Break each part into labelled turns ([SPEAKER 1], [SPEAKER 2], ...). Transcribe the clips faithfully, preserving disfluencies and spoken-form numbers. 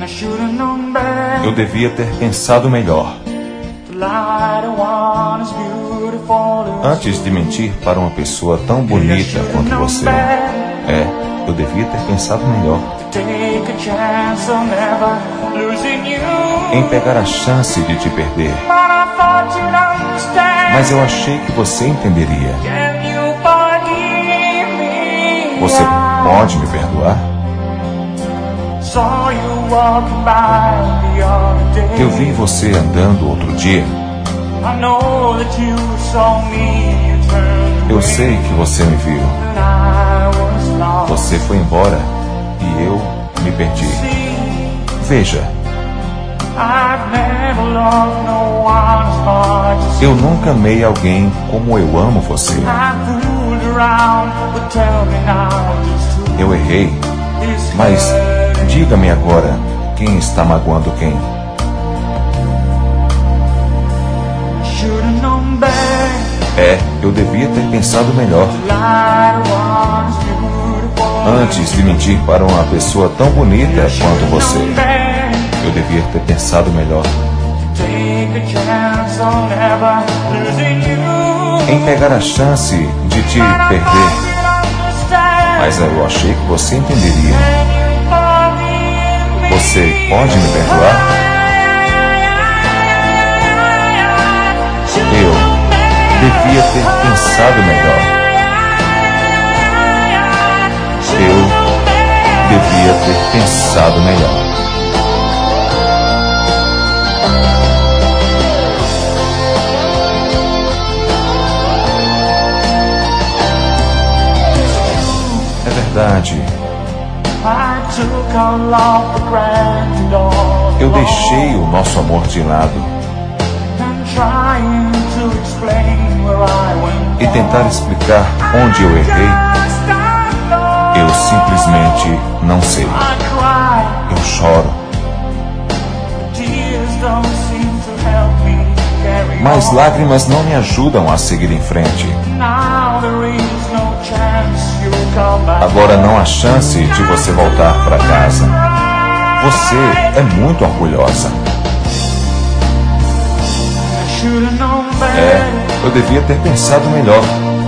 [SPEAKER 1] Eu devia ter pensado melhor. Antes de mentir para uma pessoa tão bonita quanto você. É, eu devia ter pensado melhor. Em pegar a chance de te perder. Mas eu achei que você entenderia. Você pode me perdoar? Eu vi você andando outro dia. Eu sei que você me viu. Você foi embora e eu me perdi. Veja. Eu nunca amei alguém como eu amo você. Eu errei, mas diga-me agora quem está magoando quem. É, eu devia ter pensado melhor. Antes de mentir para uma pessoa tão bonita quanto você. Eu devia ter pensado melhor. Em pegar a chance de te perder. Mas eu achei que você entenderia. Você pode me perdoar? Eu devia ter pensado melhor. Eu devia ter pensado melhor. É verdade. Eu deixei o nosso amor de lado. E tentar explicar onde eu errei, eu simplesmente não sei. Eu choro. Mas lágrimas não me ajudam a seguir em frente. Agora não há chance de você voltar para casa. Você é muito orgulhosa. É, eu devia ter pensado melhor.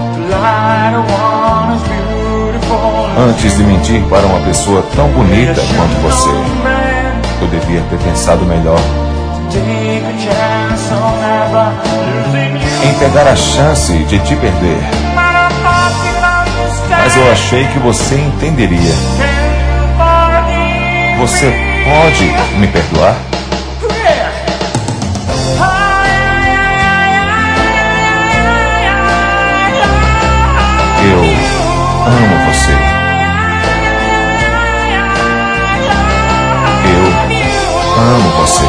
[SPEAKER 1] Antes de mentir para uma pessoa tão bonita quanto você. Eu devia ter pensado melhor. Em pegar a chance de te perder. Mas eu achei que você entenderia. Você pode me perdoar? Eu amo você. Eu amo você.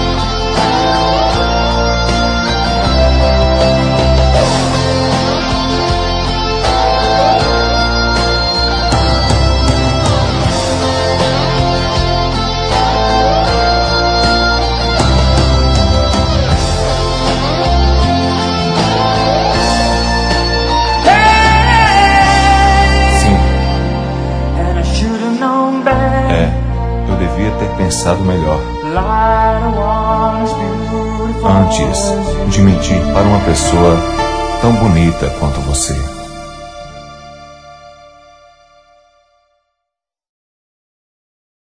[SPEAKER 1] Ter pensado melhor antes de mentir para uma pessoa tão bonita quanto você.